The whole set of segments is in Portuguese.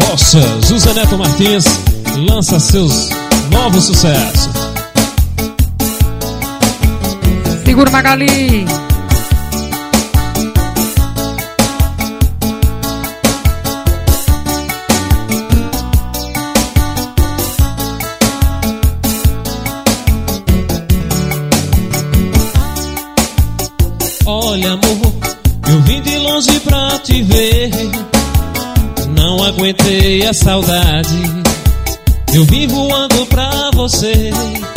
Rocha, José Neto Martins lança seus novos sucessos. Segura, Magali. Olha, amor, eu vim de longe pra te ver. Não aguentei a saudade. Eu vim voando pra você.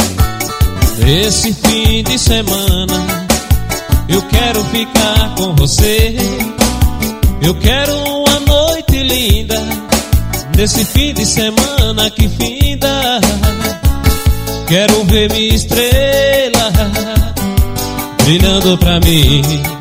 Nesse fim de semana eu quero ficar com você. Eu quero uma noite linda. Nesse fim de semana que finda, quero ver minha estrela brilhando pra mim.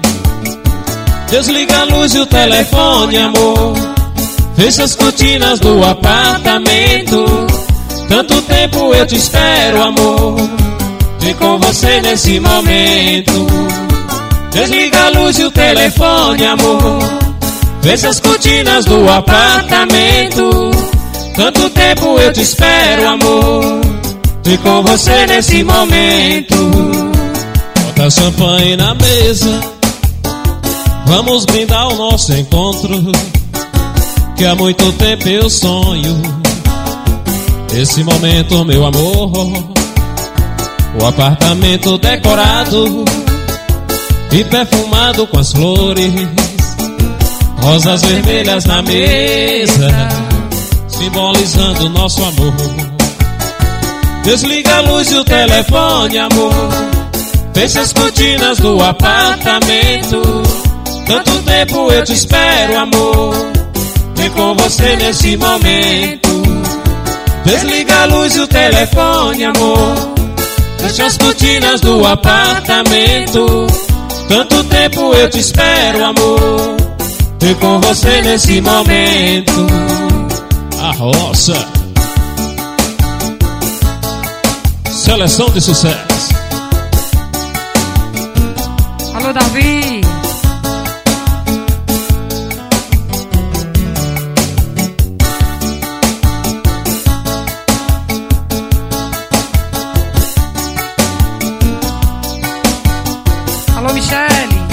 Desliga a luz e o telefone, amor. Fecha as cortinas do apartamento. Tanto tempo eu te espero, amor. E com você nesse momento. Desliga a luz e o telefone, amor. Fecha as cortinas do apartamento. Tanto tempo eu te espero, amor. E com você nesse momento. Bota champanhe na mesa. Vamos brindar o nosso encontro, que há muito tempo eu sonho esse momento, meu amor. O apartamento decorado e perfumado com as flores, rosas vermelhas na mesa, simbolizando nosso amor. Desliga a luz e o telefone, amor. Fecha as cortinas do apartamento. Tanto tempo eu te espero, amor. E com você nesse momento. Desliga a luz e o telefone, amor. Fecha as cortinas do apartamento. Tanto tempo eu te espero, amor. E com você nesse momento. A Rocha, seleção de sucesso. Alô, Davi. Alô, Michele.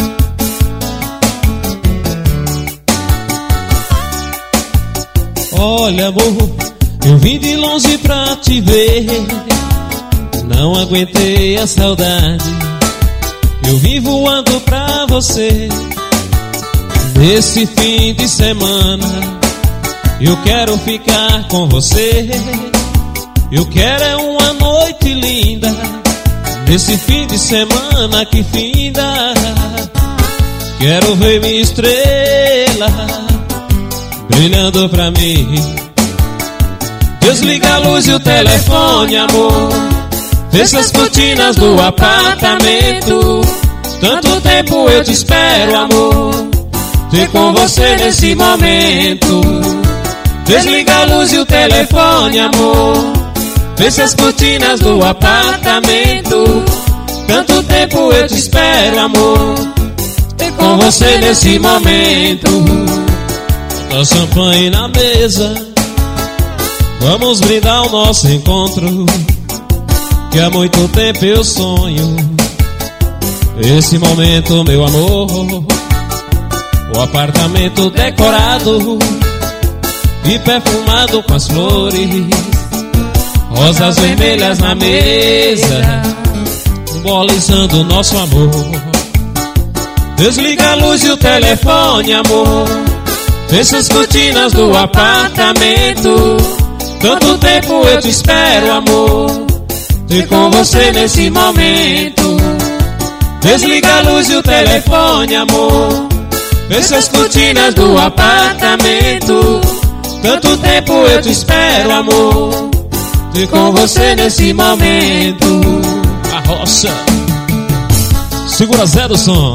Olha, amor, eu vim de longe pra te ver. Não aguentei a saudade. Eu vim voando pra você. Nesse fim de semana eu quero ficar com você. Eu quero é uma noite linda. Nesse fim de semana que finda, quero ver minha estrela brilhando pra mim. Desliga a luz e o telefone, amor. Fecha as cortinas do apartamento. Tanto tempo eu te espero, amor. E com você nesse momento. Desliga a luz e o telefone, amor. Fecha as cortinas do apartamento. Tanto tempo eu te espero, amor. E com você nesse momento. Bota champanhe na mesa. Vamos brindar o nosso encontro, que há muito tempo eu sonho esse momento, meu amor. O apartamento decorado e perfumado com as flores, rosas vermelhas na mesa, simbolizando nosso amor. Desliga a luz e o telefone, amor. Fecha as cortinas do apartamento. Tanto tempo eu te espero, amor. E com você nesse momento. Desliga a luz e o telefone, amor. Fecha as cortinas do apartamento. Tanto tempo eu te espero, amor. E com você nesse momento. A Rocha, segura Zé do som.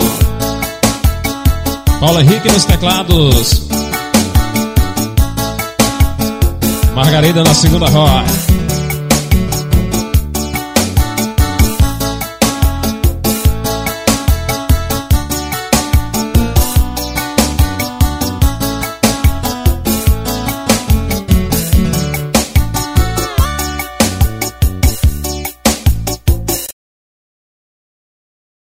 Paulo Henrique nos teclados. Margarida na segunda roda.